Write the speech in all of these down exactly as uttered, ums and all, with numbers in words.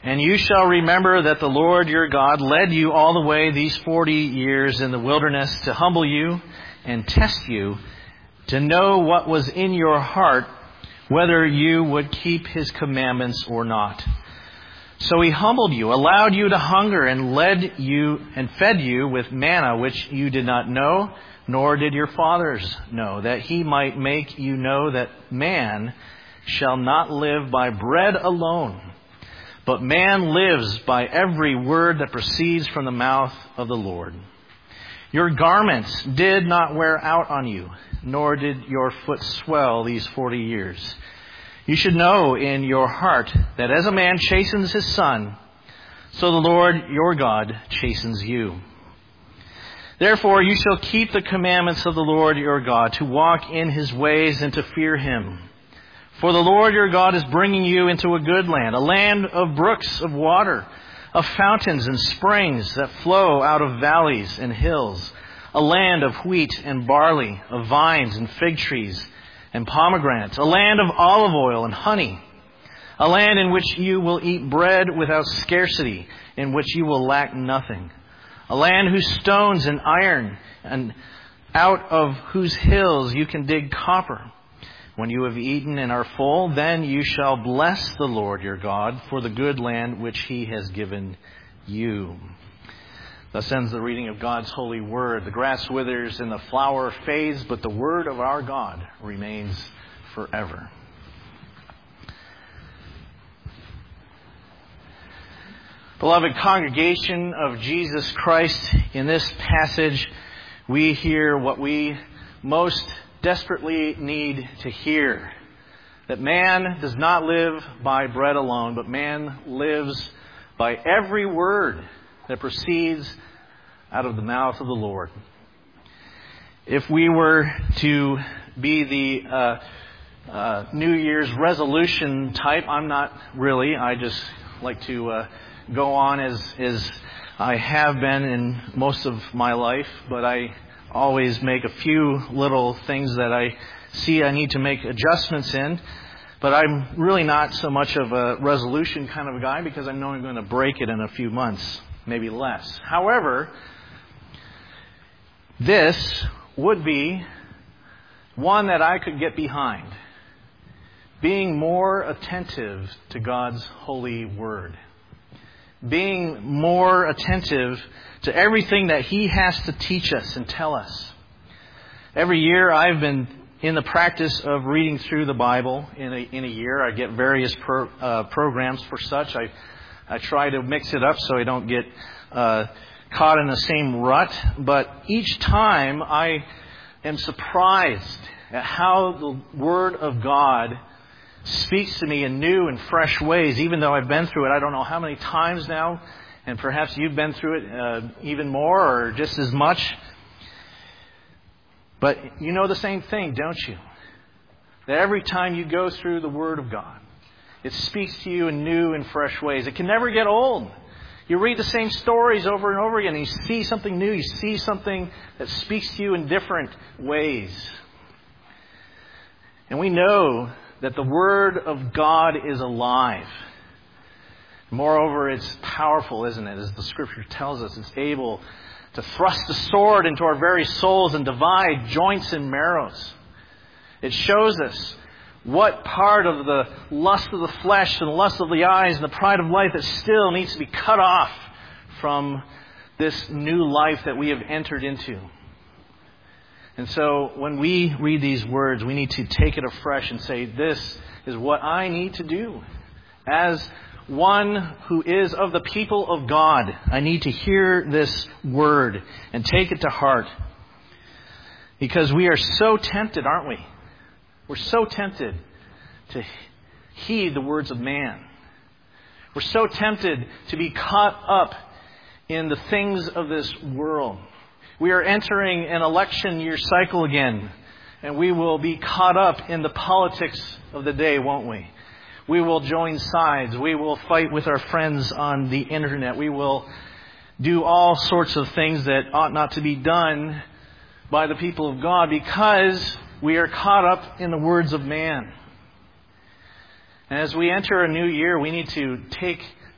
And you shall remember that the Lord your God led you all the way these forty years in the wilderness to humble you and test you, to know what was in your heart, whether you would keep his commandments or not. So he humbled you, allowed you to hunger, and led you and fed you with manna which you did not know, nor did your fathers know, that he might make you know that man shall not live by bread alone, but man lives by every word that proceeds from the mouth of the Lord. Your garments did not wear out on you, nor did your foot swell these forty years. You should know in your heart that as a man chastens his son, so the Lord your God chastens you. Therefore you shall keep the commandments of the Lord your God, to walk in his ways and to fear him. For the Lord your God is bringing you into a good land, a land of brooks of water, of fountains and springs that flow out of valleys and hills, a land of wheat and barley, of vines and fig trees and pomegranates, a land of olive oil and honey, a land in which you will eat bread without scarcity, in which you will lack nothing, a land whose stones and iron, and out of whose hills you can dig copper. When you have eaten and are full, then you shall bless the Lord your God for the good land which he has given you. Thus ends the reading of God's holy word. The grass withers and the flower fades, but the word of our God remains forever. Beloved congregation of Jesus Christ, in this passage we hear what we most desperately need to hear. That man does not live by bread alone, but man lives by every word that proceeds out of the mouth of the Lord. If we were to be the uh, uh, New Year's resolution type, I'm not really. I just like to uh, go on as, as I have been in most of my life, but I always make a few little things that I see I need to make adjustments in. But I'm really not so much of a resolution kind of a guy, because I know I'm going to break it in a few months, maybe less. However, this would be one that I could get behind. Being more attentive to God's holy word. Being more attentive to everything that he has to teach us and tell us. Every year I've been in the practice of reading through the Bible in a, in a year. I get various pro, uh, programs for such. I, I try to mix it up so I don't get uh, caught in the same rut. But each time I am surprised at how the Word of God speaks to me in new and fresh ways, even though I've been through it I don't know how many times now. And perhaps you've been through it uh, even more or just as much. But you know the same thing, don't you? That every time you go through the Word of God, it speaks to you in new and fresh ways. It can never get old. You read the same stories over and over again, and you see something new. You see something that speaks to you in different ways. And we know that the Word of God is alive. Moreover, it's powerful, isn't it? As the Scripture tells us, it's able to thrust the sword into our very souls and divide joints and marrows. It shows us what part of the lust of the flesh and the lust of the eyes and the pride of life that still needs to be cut off from this new life that we have entered into. And so when we read these words, we need to take it afresh and say, this is what I need to do. As one who is of the people of God, I need to hear this word and take it to heart. Because we are so tempted, aren't we? We're so tempted to heed the words of man. We're so tempted to be caught up in the things of this world. We are entering an election year cycle again, and we will be caught up in the politics of the day, won't we? We will join sides. We will fight with our friends on the internet. We will do all sorts of things that ought not to be done by the people of God because we are caught up in the words of man. And as we enter a new year, we need to take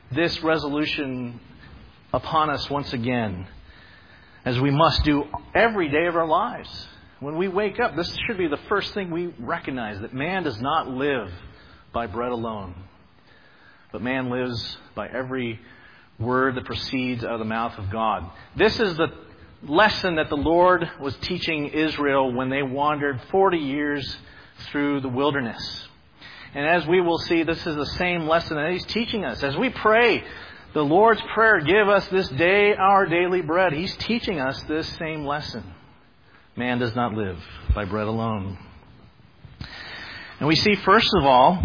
this resolution upon us once again, as we must do every day of our lives. When we wake up, this should be the first thing we recognize, that man does not live by bread alone, but man lives by every word that proceeds out of the mouth of God. This is the lesson that the Lord was teaching Israel when they wandered forty years through the wilderness. And as we will see, this is the same lesson that He's teaching us. As we pray the Lord's Prayer, give us this day our daily bread, He's teaching us this same lesson. Man does not live by bread alone. And we see, first of all,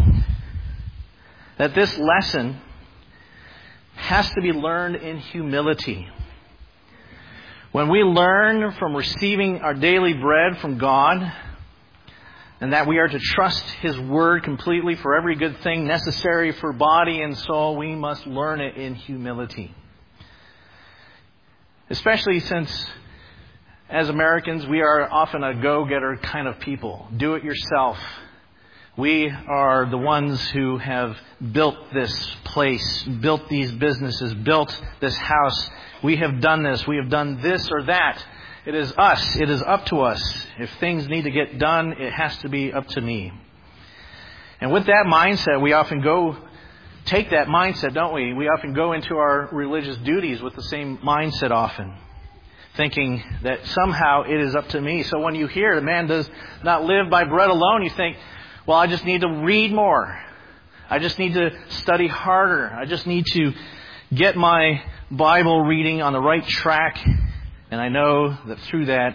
that this lesson has to be learned in humility. When we learn from receiving our daily bread from God, and that we are to trust His Word completely for every good thing necessary for body and soul, we must learn it in humility. Especially since, as Americans, we are often a go-getter kind of people. Do it yourself. We are the ones who have built this place, built these businesses, built this house. We have done this. We have done this or that. It is us. It is up to us. If things need to get done, it has to be up to me. And with that mindset, we often go, take that mindset, don't we? We often go into our religious duties with the same mindset often, thinking that somehow it is up to me. So when you hear the man does not live by bread alone, you think, well, I just need to read more. I just need to study harder. I just need to get my Bible reading on the right track. And I know that through that,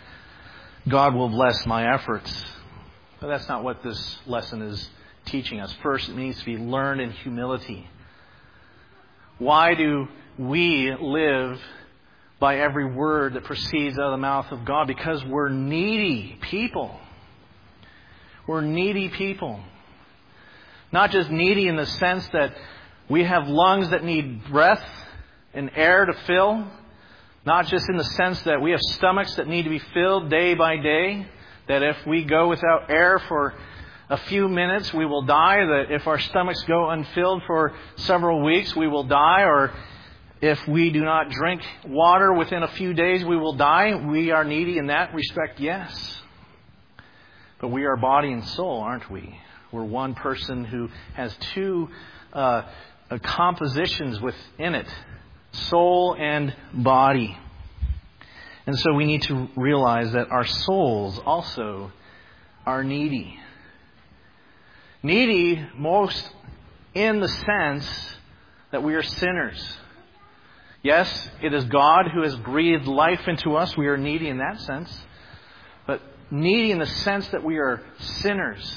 God will bless my efforts. But that's not what this lesson is teaching us. First, it needs to be learned in humility. Why do we live by every word that proceeds out of the mouth of God? Because we're needy people. We're needy people. Not just needy in the sense that we have lungs that need breath and air to fill. Not just in the sense that we have stomachs that need to be filled day by day. That if we go without air for a few minutes, we will die. That if our stomachs go unfilled for several weeks, we will die. Or if we do not drink water within a few days, we will die. We are needy in that respect, yes. But we are body and soul, aren't we? We're one person who has two uh, compositions within it, soul and body. And so we need to realize that our souls also are needy. Needy most in the sense that we are sinners. Yes, it is God who has breathed life into us. We are needy in that sense. But needy in the sense that we are sinners.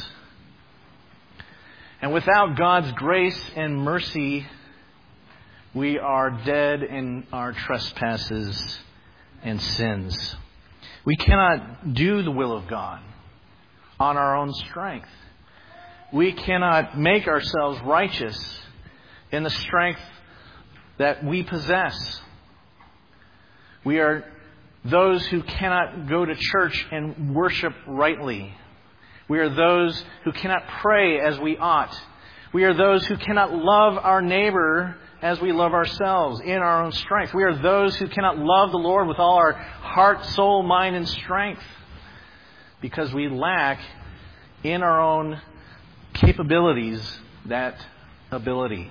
And without God's grace and mercy, we are dead in our trespasses and sins. We cannot do the will of God on our own strength. We cannot make ourselves righteous in the strength that we possess. We are those who cannot go to church and worship rightly. We are those who cannot pray as we ought. We are those who cannot love our neighbor as we love ourselves in our own strength. We are those who cannot love the Lord with all our heart, soul, mind, and strength because we lack in our own capabilities that ability.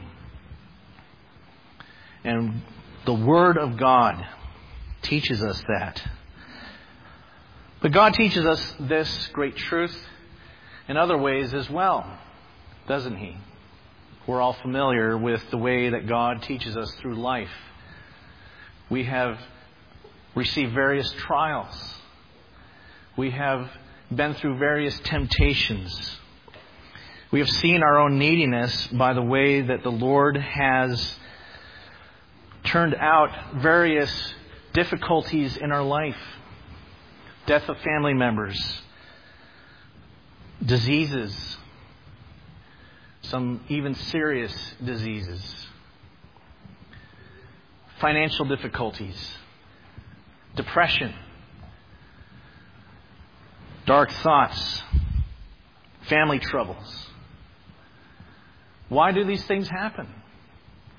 And the Word of God teaches us that. But God teaches us this great truth in other ways as well, doesn't He? We're all familiar with the way that God teaches us through life. We have received various trials. We have been through various temptations. We have seen our own neediness by the way that the Lord has turned out various difficulties in our life. Death of family members, diseases, some even serious diseases, financial difficulties, depression, dark thoughts, family troubles. Why do these things happen?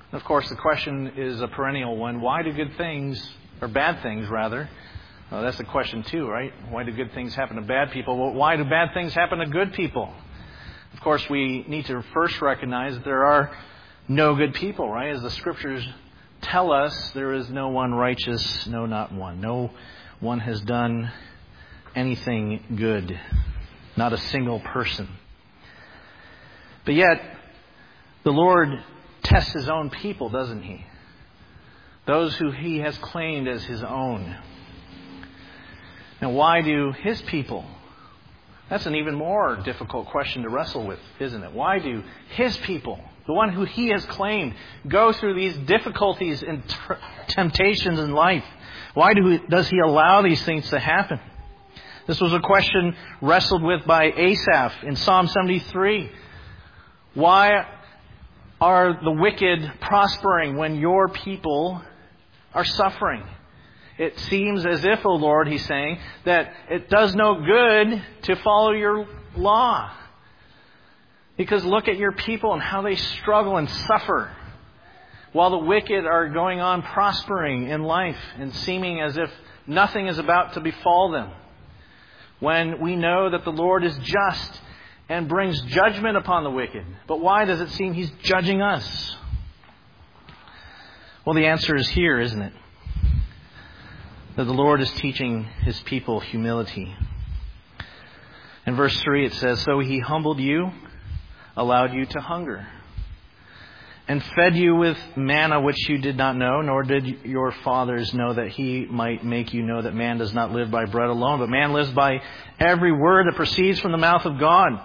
Of course, the question is a perennial one. Why do good things, or bad things rather, uh, that's the question too, right? Why do good things happen to bad people? Well, why do bad things happen to good people? Of course, we need to first recognize that there are no good people, right? As the Scriptures tell us, there is no one righteous, no, not one. No one has done anything good. Not a single person. But yet, the Lord tests His own people, doesn't He? Those who He has claimed as His own. Now, why do His people? That's an even more difficult question to wrestle with, isn't it? Why do His people, the one who He has claimed, go through these difficulties and t- temptations in life? Why do, does He allow these things to happen? This was a question wrestled with by Asaph in Psalm seventy-three. Why are the wicked prospering when your people are suffering? It seems as if, O Lord, He's saying, that it does no good to follow your law. Because look at your people and how they struggle and suffer, while the wicked are going on prospering in life and seeming as if nothing is about to befall them. When we know that the Lord is just and brings judgment upon the wicked. But why does it seem He's judging us? Well, the answer is here, isn't it? That the Lord is teaching His people humility. In verse three it says, "So He humbled you, allowed you to hunger, and fed you with manna which you did not know, nor did your fathers know, that He might make you know that man does not live by bread alone, but man lives by every word that proceeds from the mouth of God."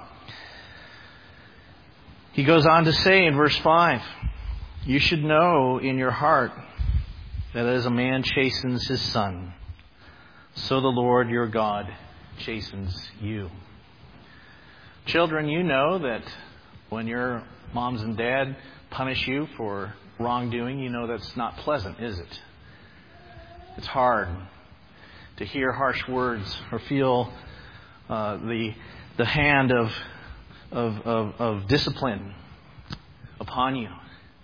He goes on to say in verse five, "You should know in your heart that as a man chastens his son, so the Lord your God chastens you." Children, you know that when your moms and dad punish you for wrongdoing, you know that's not pleasant, is it? It's hard to hear harsh words or feel uh, the the hand of, of of of discipline upon you.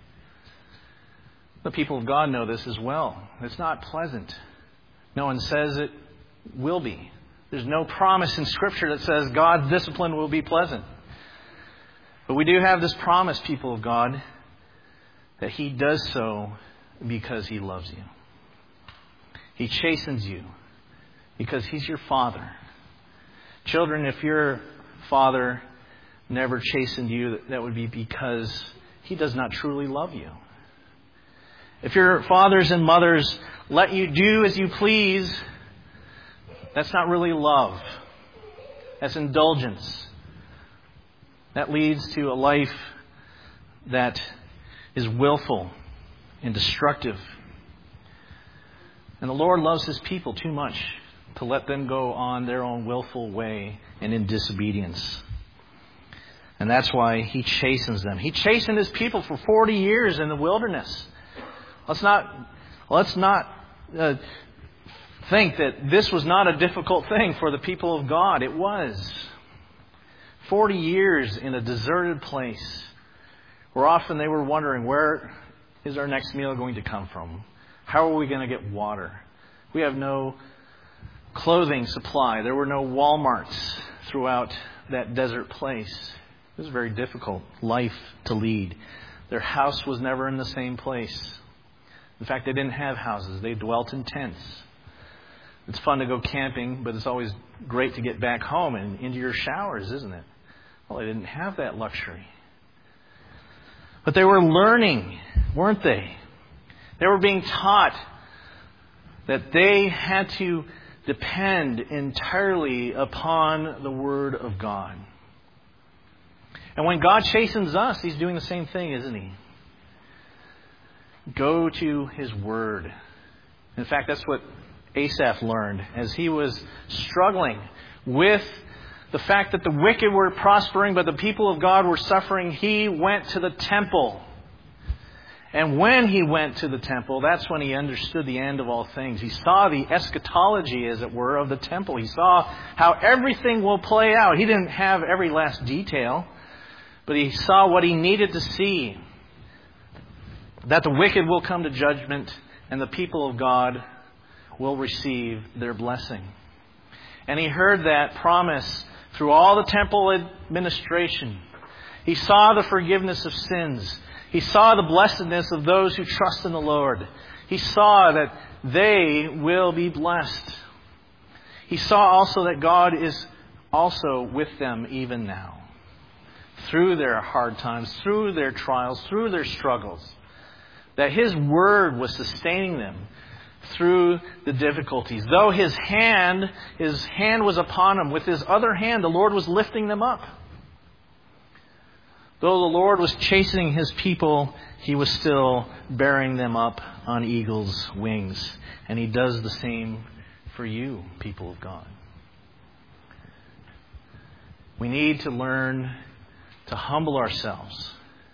The people of God know this as well. It's not pleasant. No one says it will be. There's no promise in Scripture that says God's discipline will be pleasant. But we do have this promise, people of God, that He does so because He loves you. He chastens you because He's your Father. Children, if your Father never chastened you, that would be because He does not truly love you. If your fathers and mothers let you do as you please, that's not really love. That's indulgence. That leads to a life that is willful and destructive. And the Lord loves His people too much to let them go on their own willful way and in disobedience. And that's why He chastens them. He chastened His people for forty years in the wilderness. Let's not, let's not uh, think that this was not a difficult thing for the people of God. It was. Forty years in a deserted place, where often they were wondering, where is our next meal going to come from? How are we going to get water? We have no clothing supply. There were no Walmarts throughout that desert place. It was a very difficult life to lead. Their house was never in the same place. In fact, they didn't have houses. They dwelt in tents. It's fun to go camping, but it's always great to get back home and into your showers, isn't it? Well, they didn't have that luxury. But they were learning, weren't they? They were being taught that they had to depend entirely upon the Word of God. And when God chastens us, He's doing the same thing, isn't He? Go to His Word. In fact, that's what Asaph learned as he was struggling with the fact that the wicked were prospering, but the people of God were suffering. He went to the temple. And when he went to the temple, that's when he understood the end of all things. He saw the eschatology, as it were, of the temple. He saw how everything will play out. He didn't have every last detail, but he saw what he needed to see. that the wicked will come to judgment and the people of God will receive their blessing. And he heard that promise through all the temple administration. He saw the forgiveness of sins. He saw the blessedness of those who trust in the Lord. He saw that they will be blessed. He saw also that God is also with them even now. Through their hard times, through their trials, through their struggles. That His Word was sustaining them through the difficulties. Though His hand, His hand was upon them, with His other hand the Lord was lifting them up. Though the Lord was chastening His people, He was still bearing them up on eagle's wings. And He does the same for you, people of God. We need to learn to humble ourselves,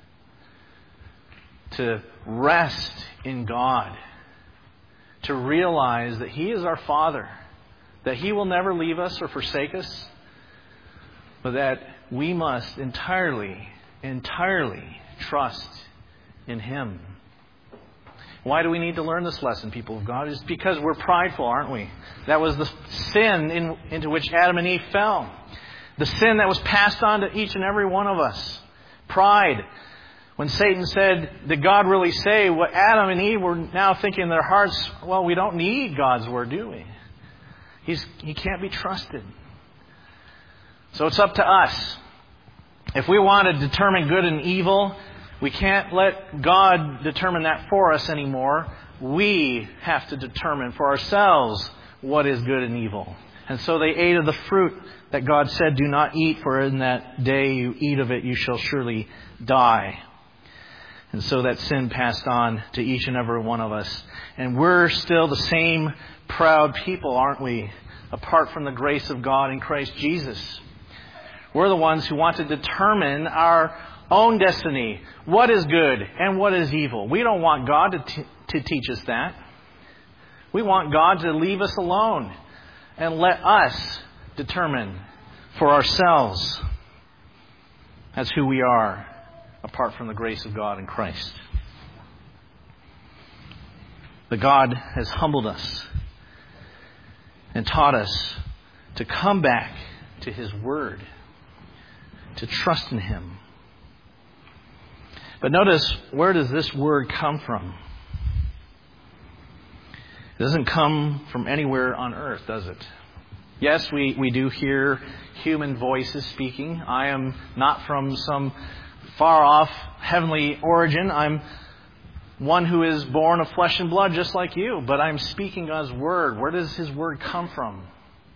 to rest in God, to realize that He is our Father, that He will never leave us or forsake us, but that we must entirely, entirely trust in Him. Why do we need to learn this lesson, people of God? It's because we're prideful, aren't we? That was the sin in, into which Adam and Eve fell. The sin that was passed on to each and every one of us. Pride. When Satan said, did God really say? What Adam and Eve were now thinking in their hearts, well, we don't need God's Word, do we? He's, he can't be trusted. So it's up to us. If we want to determine good and evil, we can't let God determine that for us anymore. We have to determine for ourselves what is good and evil. And so they ate of the fruit that God said, do not eat, for in that day you eat of it, you shall surely die. And so that sin passed on to each and every one of us. And we're still the same proud people, aren't we? Apart from the grace of God in Christ Jesus. We're the ones who want to determine our own destiny. What is good and what is evil? We don't want God to, t- to teach us that. We want God to leave us alone and let us determine for ourselves. That's who we are, apart from the grace of God in Christ. But God has humbled us and taught us to come back to His Word, to trust in Him. But notice, where does this Word come from? It doesn't come from anywhere on earth, does it? Yes, we, we do hear human voices speaking. I am not from some far-off heavenly origin. I'm one who is born of flesh and blood just like you. But I'm speaking God's Word. Where does His Word come from?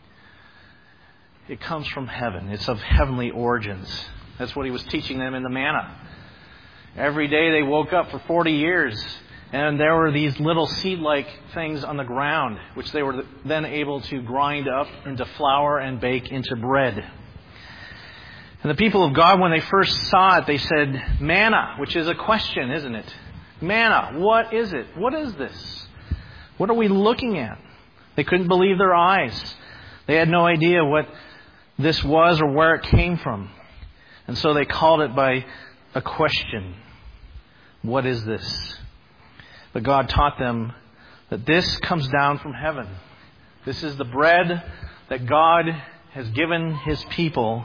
It comes from heaven. It's of heavenly origins. That's what He was teaching them in the manna. Every day they woke up for forty years. And there were these little seed-like things on the ground, which they were then able to grind up into flour and bake into bread. And the people of God, when they first saw it, they said, manna, which is a question, isn't it? Manna, what is it? What is this? What are we looking at? They couldn't believe their eyes. They had no idea what this was or where it came from. And so they called it by a question. What is this? But God taught them that this comes down from heaven. This is the bread that God has given His people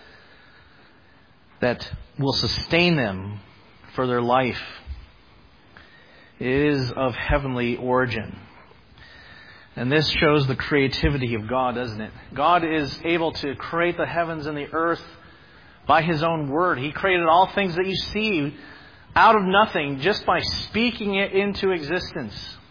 that will sustain them for their life. It is of heavenly origin. And this shows the creativity of God, doesn't it? God is able to create the heavens and the earth by His own Word. He created all things that you see out of nothing, just by speaking it into existence.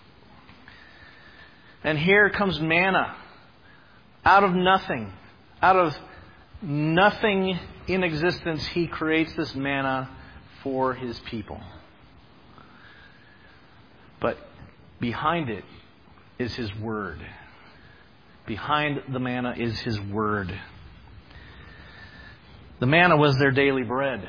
And here comes manna. Out of nothing. Out of nothing in existence, He creates this manna for His people. But behind it is His Word. Behind the manna is His Word. The manna was their daily bread.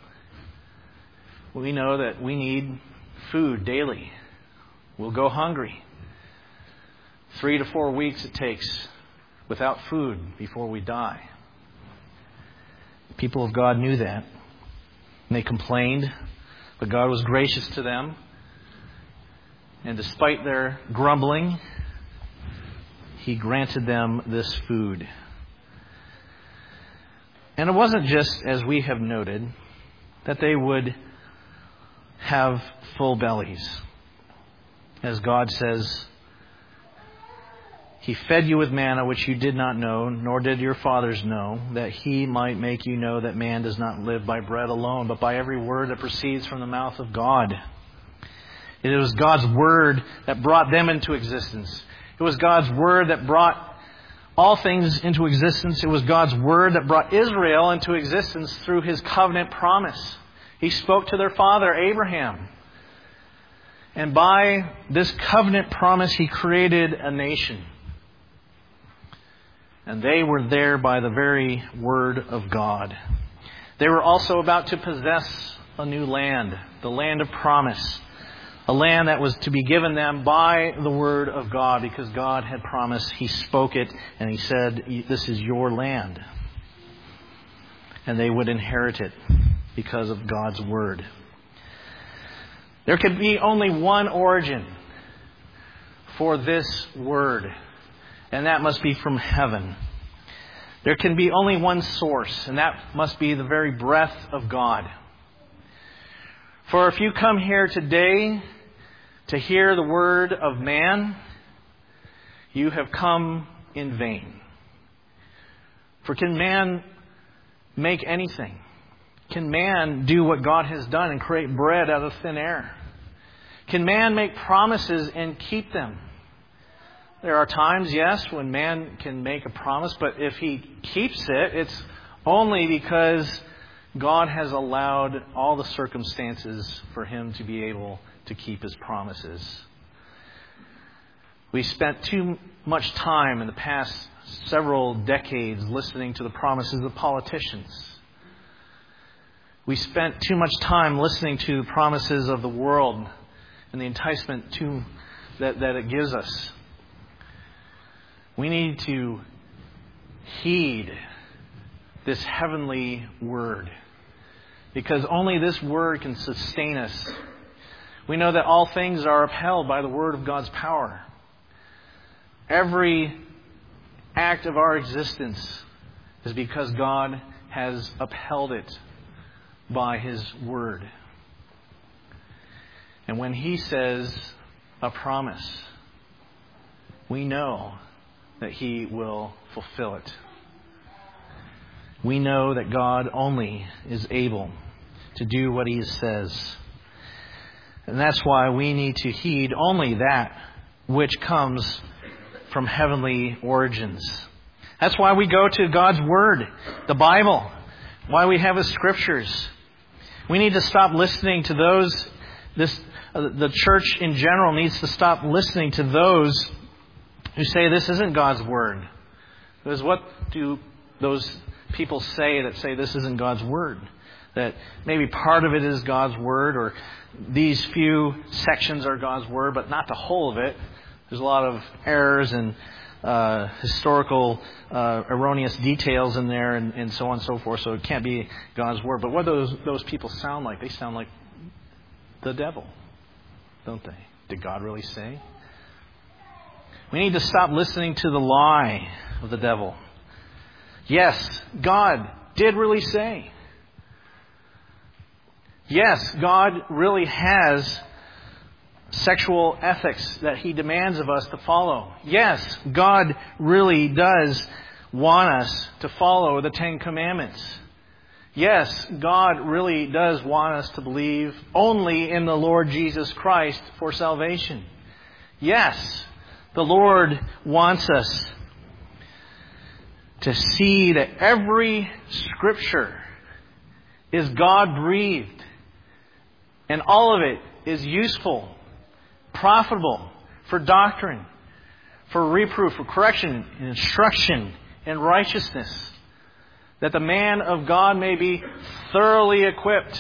We know that we need food daily. We'll go hungry. Three to four weeks it takes without food before we die. The people of God knew that. And they complained, but God was gracious to them. And despite their grumbling, He granted them this food. And it wasn't just, as we have noted, that they would have full bellies. As God says, He fed you with manna which you did not know, nor did your fathers know, that He might make you know that man does not live by bread alone, but by every word that proceeds from the mouth of God. It was God's Word that brought them into existence. It was God's Word that brought all things into existence. It was God's Word that brought Israel into existence through His covenant promise. He spoke to their father, Abraham. And by this covenant promise, He created a nation. And they were there by the very Word of God. They were also about to possess a new land, the land of promise. A land that was to be given them by the Word of God, because God had promised. He spoke it and He said, this is your land. And they would inherit it because of God's Word. There could be only one origin for this Word, and that must be from heaven. There can be only one source, and that must be the very breath of God. For if you come here today to hear the word of man, you have come in vain. For can man make anything? Can man do what God has done and create bread out of thin air? Can man make promises and keep them? There are times, yes, when man can make a promise, but if he keeps it, it's only because God has allowed all the circumstances for him to be able to keep His promises. We spent too much time in the past several decades listening to the promises of politicians. We spent too much time listening to the promises of the world and the enticement to, that, that it gives us. We need to heed this heavenly word, because only this word can sustain us. We know that all things are upheld by the word of God's power. Every act of our existence is because God has upheld it by His word. And when He says a promise, we know that He will fulfill it. We know that God only is able to do what He says. And that's why we need to heed only that which comes from heavenly origins. That's why we go to God's Word, the Bible, why we have His Scriptures. We need to stop listening to those, this, uh, the church in general needs to stop listening to those who say this isn't God's Word. Because what do those people say that say this isn't God's Word? That maybe part of it is God's Word, or these few sections are God's Word, but not the whole of it. There's a lot of errors and uh, historical uh, erroneous details in there, and, and so on and so forth, so it can't be God's Word. But what do those, those people sound like? They sound like the devil, don't they? Did God really say? We need to stop listening to the lie of the devil. Yes, God did really say. Yes, God really has sexual ethics that He demands of us to follow. Yes, God really does want us to follow the Ten Commandments. Yes, God really does want us to believe only in the Lord Jesus Christ for salvation. Yes, the Lord wants us to see that every Scripture is God-breathed. And all of it is useful, profitable for doctrine, for reproof, for correction, and instruction in righteousness, that the man of God may be thoroughly equipped.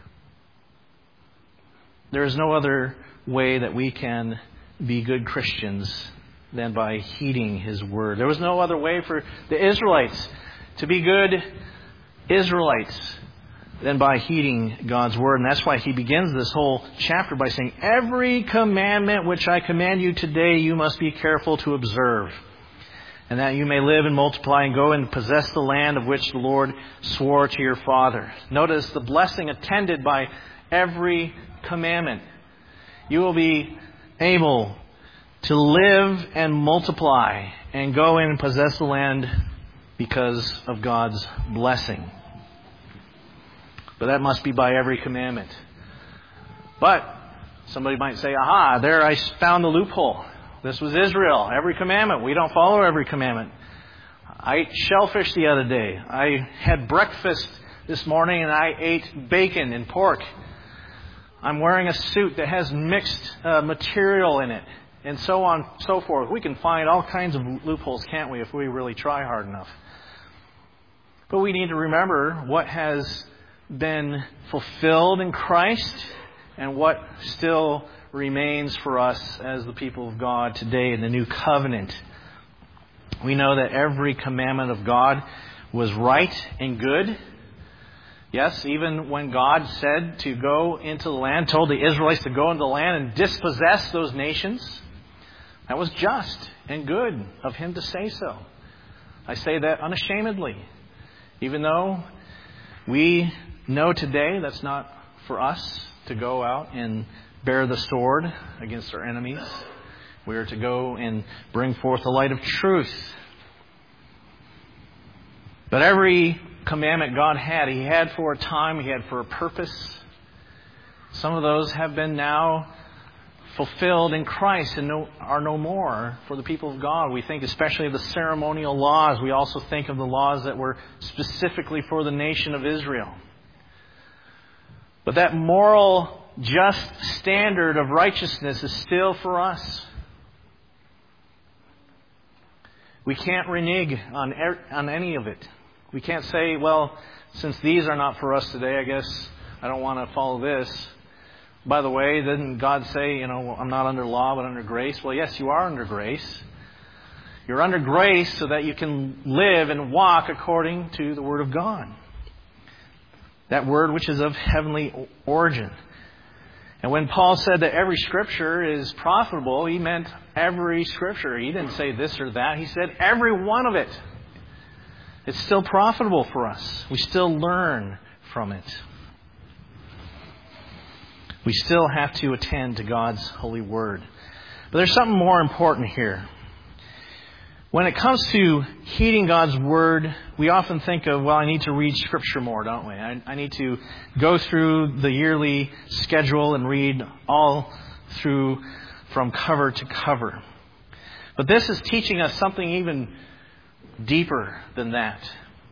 There is no other way that we can be good Christians than by heeding His word. There was no other way for the Israelites to be good Israelites than by heeding God's word. And that's why he begins this whole chapter by saying, every commandment which I command you today, you must be careful to observe, and that you may live and multiply and go and possess the land of which the Lord swore to your father. Notice the blessing attended by every commandment. You will be able to live and multiply and go in and possess the land because of God's blessing. But that must be by every commandment. But somebody might say, aha, there I found the loophole. This was Israel. Every commandment. We don't follow every commandment. I ate shellfish the other day. I had breakfast this morning and I ate bacon and pork. I'm wearing a suit that has mixed uh, material in it. And so on and so forth. We can find all kinds of loopholes, can't we, if we really try hard enough. But we need to remember what has been fulfilled in Christ and what still remains for us as the people of God today in the new covenant. We know that every commandment of God was right and good. Yes, even when God said to go into the land, told the Israelites to go into the land and dispossess those nations, that was just and good of him to say so. I say that unashamedly. Even though we know today that's not for us to go out and bear the sword against our enemies. We are to go and bring forth the light of truth. But every commandment God had, He had for a time, He had for a purpose. Some of those have been now fulfilled in Christ and no, are no more for the people of God. We think especially of the ceremonial laws. We also think of the laws that were specifically for the nation of Israel. But that moral, just standard of righteousness is still for us. We can't renege on on any of it. We can't say, well, since these are not for us today, I guess I don't want to follow this. By the way, didn't God say, you know, I'm not under law but under grace? Well, yes, you are under grace. You're under grace so that you can live and walk according to the Word of God. That Word which is of heavenly origin. And when Paul said that every Scripture is profitable, he meant every Scripture. He didn't say this or that. He said every one of it. It's still profitable for us. We still learn from it. We still have to attend to God's holy Word. But there's something more important here. When it comes to heeding God's Word, we often think of, well, I need to read Scripture more, don't we? I, I need to go through the yearly schedule and read all through from cover to cover. But this is teaching us something even deeper than that.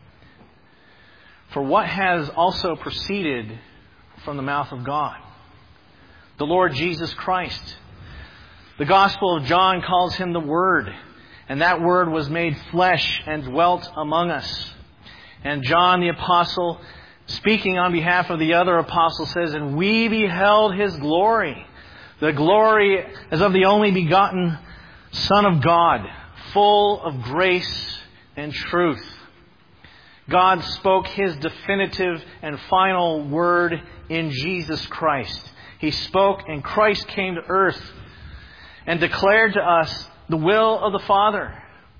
For what has also proceeded from the mouth of God? The Lord Jesus Christ. The Gospel of John calls Him the Word. And that Word was made flesh and dwelt among us. And John the Apostle, speaking on behalf of the other apostles, says, and we beheld His glory. The glory as of the only begotten Son of God, full of grace and truth. God spoke His definitive and final word in Jesus Christ. He spoke and Christ came to earth and declared to us the will of the Father.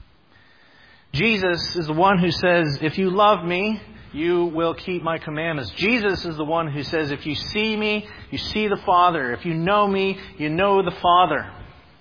Jesus is the one who says, if you love me, you will keep my commandments. Jesus is the one who says, if you see me, you see the Father. If you know me, you know the Father.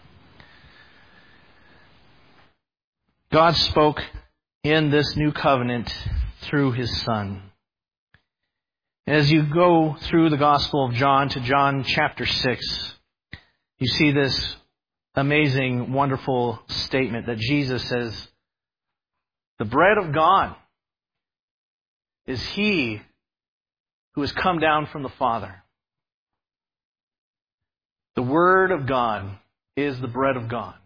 God spoke in this new covenant through His Son. As you go through the Gospel of John to John chapter six, you see this amazing, wonderful statement that Jesus says, the bread of God is He who has come down from the Father. The Word of God is the bread of God.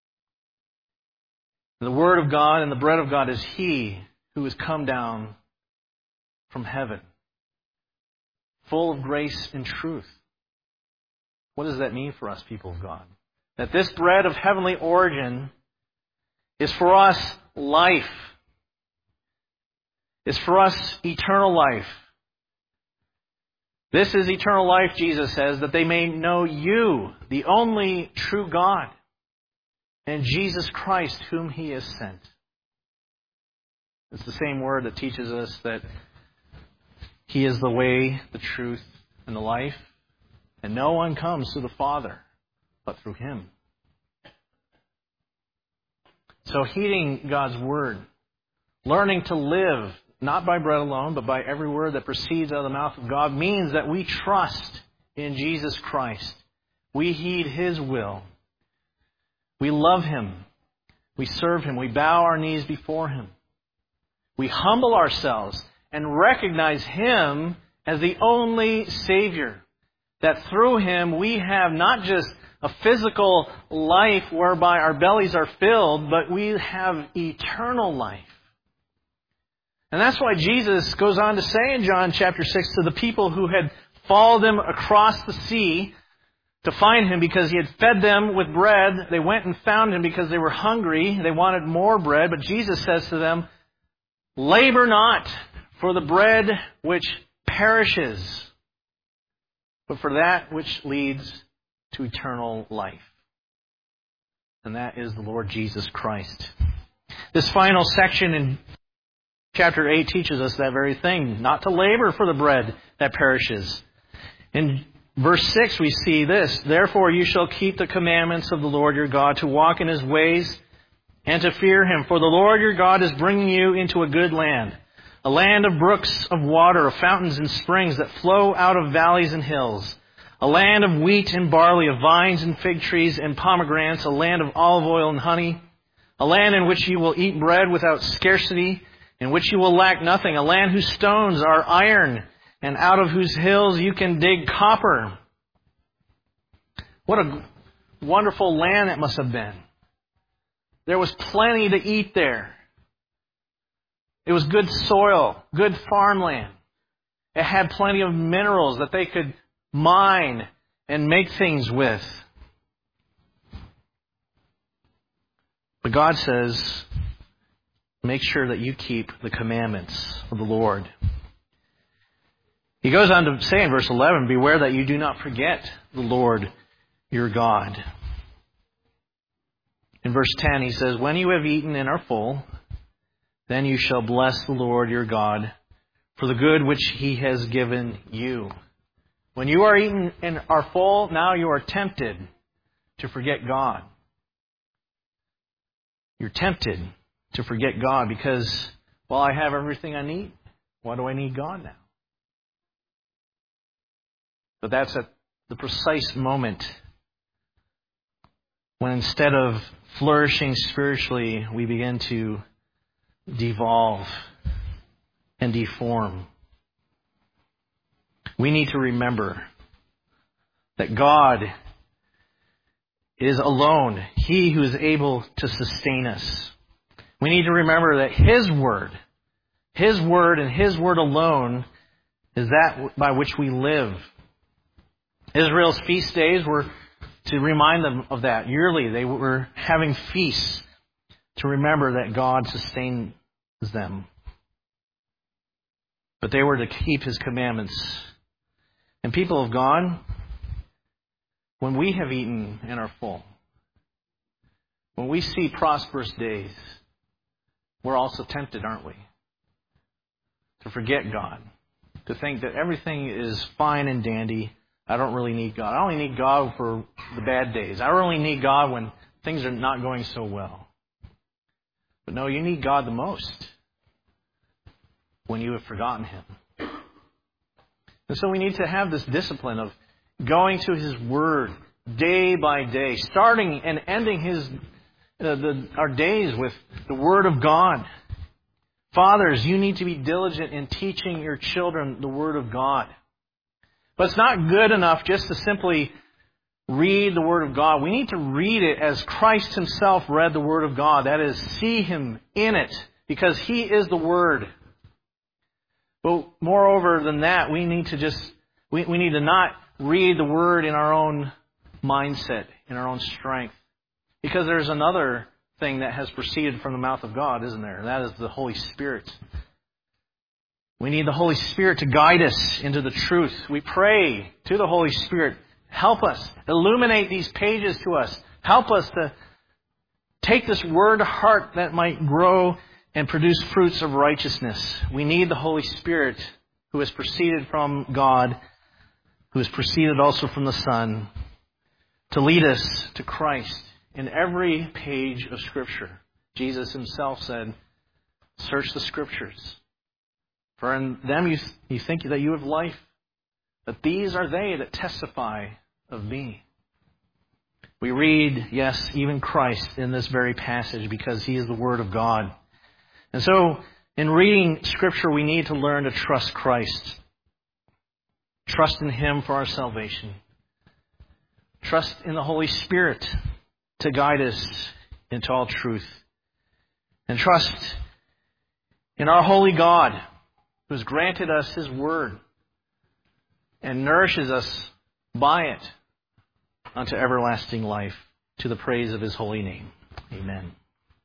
The Word of God and the bread of God is He who has come down from heaven, full of grace and truth. What does that mean for us, people of God? That this bread of heavenly origin is for us life. Is for us eternal life. This is eternal life, Jesus says, that they may know you, the only true God, and Jesus Christ, whom He has sent. It's the same word that teaches us that He is the way, the truth, and the life, and no one comes to the Father but through Him. So heeding God's Word, learning to live not by bread alone, but by every word that proceeds out of the mouth of God, means that we trust in Jesus Christ. We heed His will. We love Him. We serve Him. We bow our knees before Him. We humble ourselves and recognize Him as the only Savior. That through Him we have not just a physical life whereby our bellies are filled, but we have eternal life. And that's why Jesus goes on to say in John chapter six to the people who had followed Him across the sea to find Him because He had fed them with bread. They went and found Him because they were hungry. They wanted more bread. But Jesus says to them, labor not for the bread which perishes, but for that which leads to eternal life. And that is the Lord Jesus Christ. This final section in chapter eight teaches us that very thing, not to labor for the bread that perishes. In verse six we see this, therefore you shall keep the commandments of the Lord your God, to walk in His ways and to fear Him. For the Lord your God is bringing you into a good land, a land of brooks of water, of fountains and springs that flow out of valleys and hills, a land of wheat and barley, of vines and fig trees and pomegranates, a land of olive oil and honey, a land in which you will eat bread without scarcity, in which you will lack nothing, a land whose stones are iron, and out of whose hills you can dig copper. What a wonderful land that must have been. There was plenty to eat there. It was good soil, good farmland. It had plenty of minerals that they could mine and make things with. But God says, make sure that you keep the commandments of the Lord. He goes on to say in verse eleven, beware that you do not forget the Lord your God. In verse ten he says, when you have eaten and are full, then you shall bless the Lord your God for the good which He has given you. When you are eaten and are full, now you are tempted to forget God. You're tempted to forget God because, well, I have everything I need. Why do I need God now? But that's at the precise moment when instead of flourishing spiritually, we begin to devolve and deform. We need to remember that God is alone, He who is able to sustain us. We need to remember that His Word, His Word and His Word alone is that by which we live. Israel's feast days were to remind them of that. Yearly they were having feasts to remember that God sustains them. But they were to keep His commandments. And people of God, when we have eaten and are full, when we see prosperous days, we're also tempted, aren't we? To forget God. To think that everything is fine and dandy. I don't really need God. I only need God for the bad days. I only need God when things are not going so well. But no, you need God the most when you have forgotten Him. And so we need to have this discipline of going to His Word day by day, starting and ending His uh, the, our days with the Word of God. Fathers, you need to be diligent in teaching your children the Word of God. But it's not good enough just to simply read the Word of God. We need to read it as Christ Himself read the Word of God. That is, see Him in it, because He is the Word. But moreover than that, we need to just, we, we need to not read the Word in our own mindset, in our own strength. Because there's another thing that has proceeded from the mouth of God, isn't there? And that is the Holy Spirit. We need the Holy Spirit to guide us into the truth. We pray to the Holy Spirit, help us, illuminate these pages to us. Help us to take this word to heart that might grow and produce fruits of righteousness. We need the Holy Spirit who has proceeded from God, who has proceeded also from the Son, to lead us to Christ in every page of Scripture. Jesus himself said, search the Scriptures, for in them you, you think that you have life, but these are they that testify of me. We read, yes, even Christ in this very passage because he is the Word of God. And so, in reading Scripture, we need to learn to trust Christ. Trust in Him for our salvation. Trust in the Holy Spirit to guide us into all truth. And trust in our holy God who has granted us His Word and nourishes us by it unto everlasting life, to the praise of His holy name. Amen.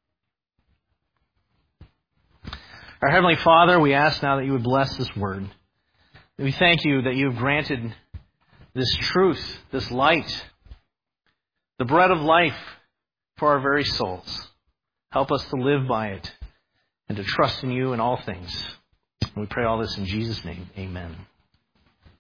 Our Heavenly Father, we ask now that you would bless this word. We thank you that you have granted this truth, this light, the bread of life for our very souls. Help us to live by it and to trust in you in all things. And we pray all this in Jesus' name. Amen.